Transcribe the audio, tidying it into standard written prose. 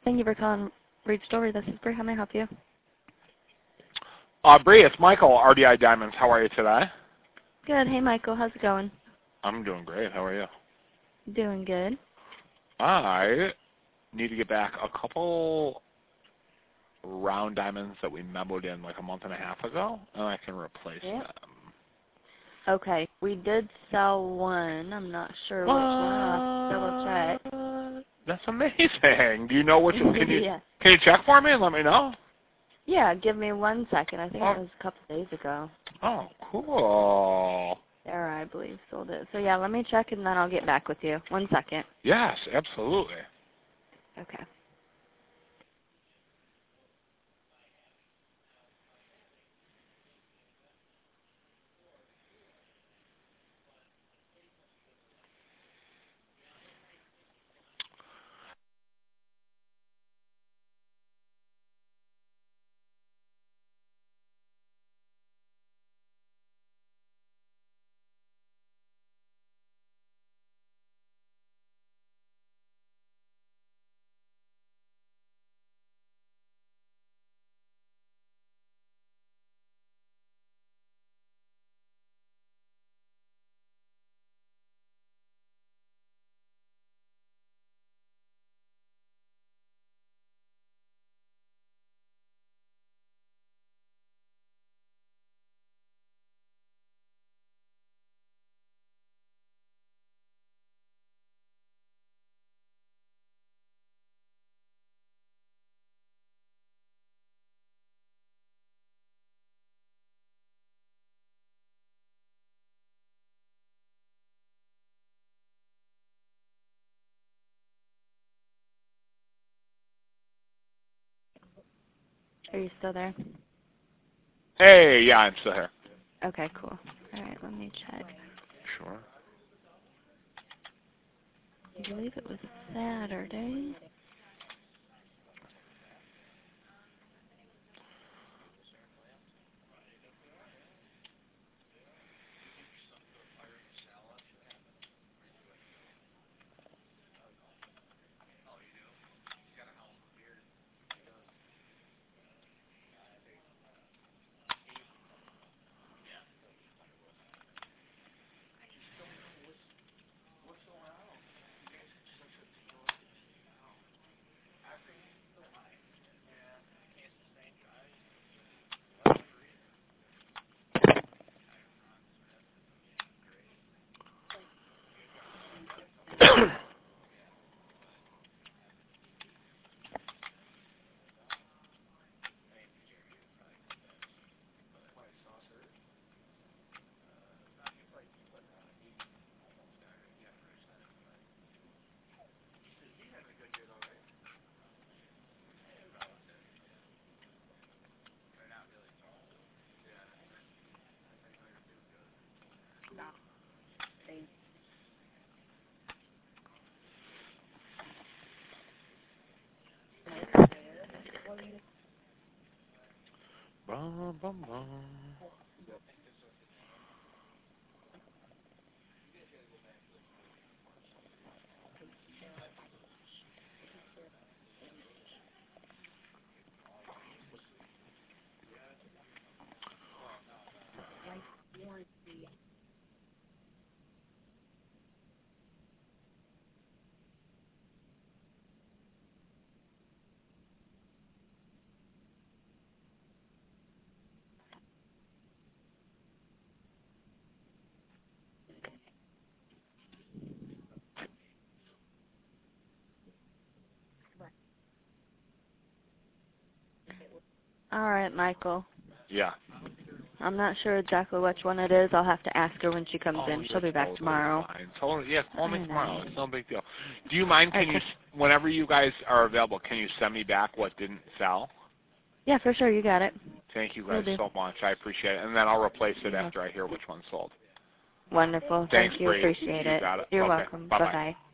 Thank you for calling Reed Story. This is Bree. How may I help you? Bree, it's Michael, RDI Diamonds. How are you today? Good. Hey, Michael. How's it going? I'm doing great. How are you? Doing good. I need to get back a couple round diamonds that we memoed in like a month and a half ago, and I can replace them. Okay. We did sell one. I'm not sure which one. I'll have to double check. That's amazing. Do you know which one? Yeah. Can you check for me and let me know? Yeah, give me 1 second. I think it was a couple days ago. Oh, cool. Sarah, I believe, sold it. So, yeah, let me check, and then I'll get back with you. 1 second. Yes, absolutely. Okay. Are you still there? Hey, yeah, I'm still here. Okay, cool. All right, let me check. Sure. I believe it was Saturday. Bum, bum, bum. All right, Michael. Yeah. I'm not sure exactly which one it is. I'll have to ask her when she comes in. She'll be back tomorrow. Fine. Call me tomorrow. It's no big deal. Do you mind, Okay. whenever you guys are available, can you send me back what didn't sell? Yeah, for sure. You got it. Thank you guys so much. I appreciate it. And then I'll replace it after I hear which one sold. Wonderful. Thanks, Thank you. Bree. Appreciate it. You got it. You're Okay. welcome. Bye-bye. Bye-bye.